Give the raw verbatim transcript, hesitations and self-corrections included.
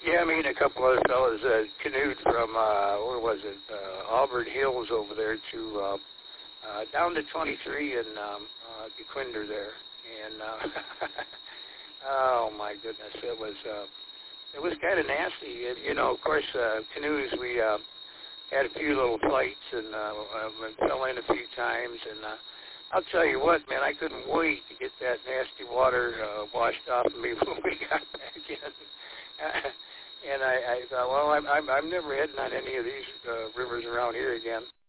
Yeah, me and a couple other fellas uh, canoed from, uh, where was it, uh, Auburn Hills over there to, uh, uh, down to twenty-three and, um, uh, DeQuinder there. And, uh, oh my goodness, it was, uh, it was kind of nasty. It, you know, of course, uh, canoes, we, uh, had a few little fights and, uh, uh, fell in a few times. And, uh, I'll tell you what, man, I couldn't wait to get that nasty water, uh, washed off of me when we got back in. And I, I thought, well, I'm, I'm, I'm never heading on any of these uh, rivers around here again.